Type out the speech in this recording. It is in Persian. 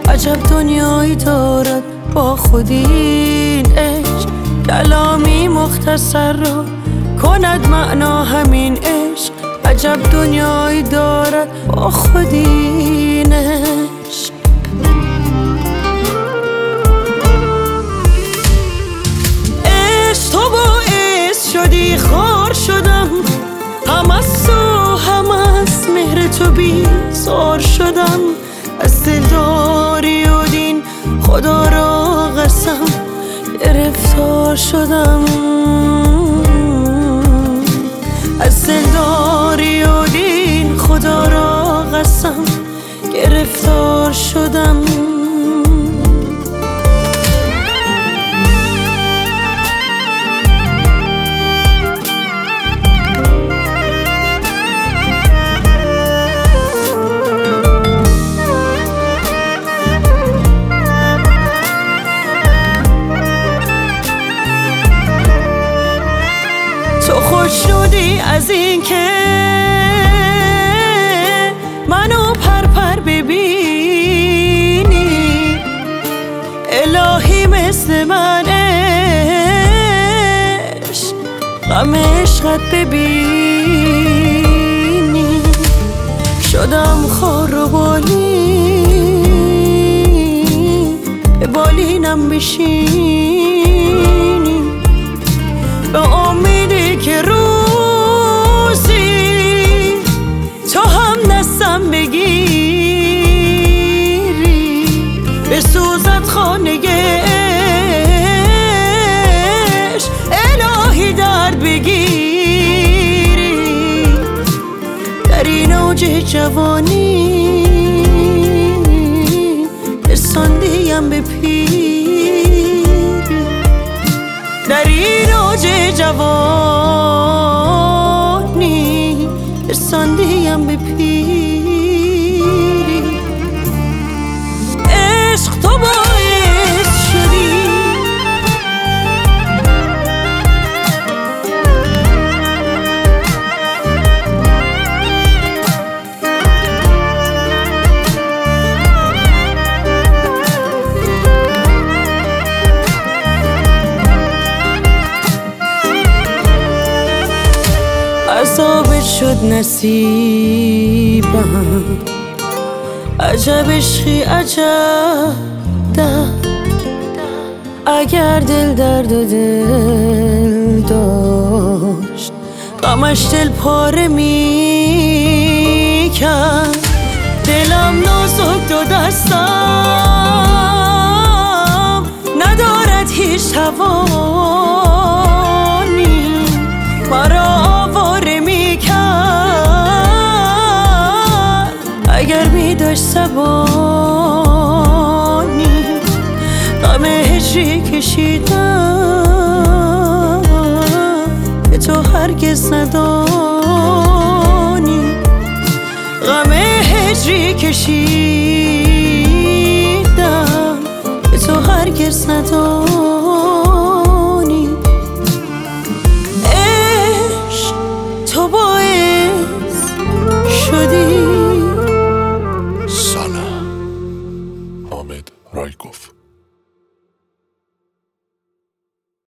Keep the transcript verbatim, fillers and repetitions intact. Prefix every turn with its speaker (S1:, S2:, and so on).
S1: عجب دنیایی دارد با خودین عشق، کلامی مختصر را کند معنا همین عشق. عجب دنیایی دارد با خودین عشق. عشق تو باعث شدی خار شدم، هم از تو هم از مهر تو بیزار شدم. از دلداری و دین خدا را قسم گرفتار شدم. از دلداری و دین خدا را قسم گرفتار شدم. تو خوشنودی از این که منو پرپر ببینی، الهی مثل من عشق غم عشقت ببینی. شدم خار و بالین، به بالینم بشینی، به امیدی که روزی تو هم دستم بگیری، به سوزت خانه عشق الهی درد بگیری. در این اوج جوانی رساندیم به پیری، در این اوج جوانی رساندیم به پیری. عشق تو باعث شدی عذابت شد نصیبم، عجب عشقی عجب درد. اگر دل درد و دل داشت غمش دل پاره می کرد. دلم نازک دو دستم ندارد هیچ توانی، مرا آواره می کرد اگر می داشت زبانی. غم هجری کشیدم که تو هرگز ندانی، غم هجری کشیدم که تو هرگز ندانی. تو باعث شدی.
S2: سانا حامد رایکوف.